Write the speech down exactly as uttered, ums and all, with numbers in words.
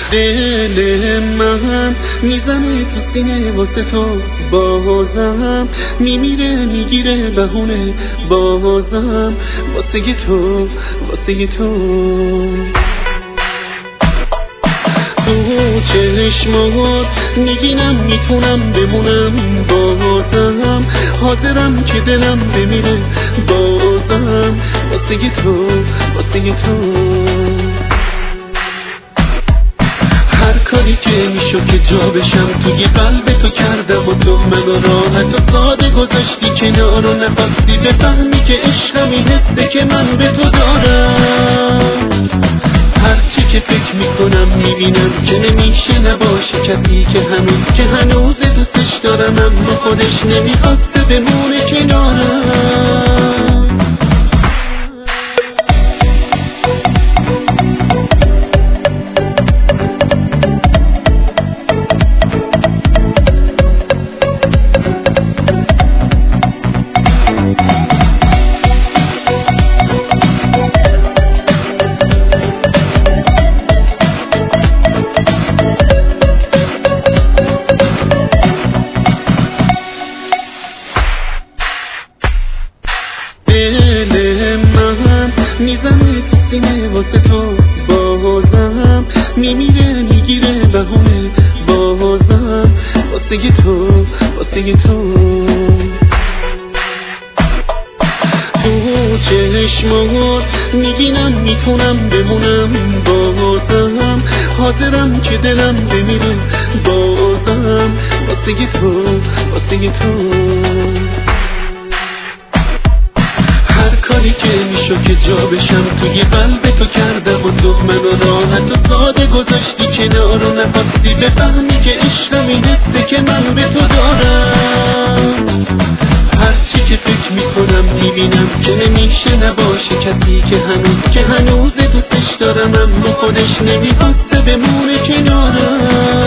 دل من میزنه تو سینه واسه تو، بازم میمیره میگیره بهونه، بازم واسه تو واسه تو. تو چشمات میبینم میتونم بمونم، بازم حاضرم که دلم بمیره، بازم واسه تو واسه تو. هر کاری که میشو که جا بشم توی قلب تو کردم و تو منو راحت و ساده گذاشتی کنار و نخواستی بفهمی که عشقم این حسه که من به تو دارم. هرچی که فکر میکنم میبینم که نمیشه نباشه کسی که هنوز که هنوز دوستش دارم، اما خودش نمیخواسته بمونه کنارم. دل من میزنه تو سینه واسه تو، بازم میمیره میگیره بهونه، بازم واسه تو واسه تو. تو چشمات میبینم میتونم بمونم، بازم حاضرم که دلم بمیره، بازم واسه تو واسه تو. کاری که میشو که جا بشم توی قلب تو کردم و تو منو راحت و ساده گذاشتی کنار و نخواستی بفهمی که عشقم این حسه که من به تو دارم. هرچی که فکر میکنم میبینم که نمیشه نباشه کسی که هنوز که هنوز دوستش دارم، اما خودش نمیخواسته بمونه کنارم.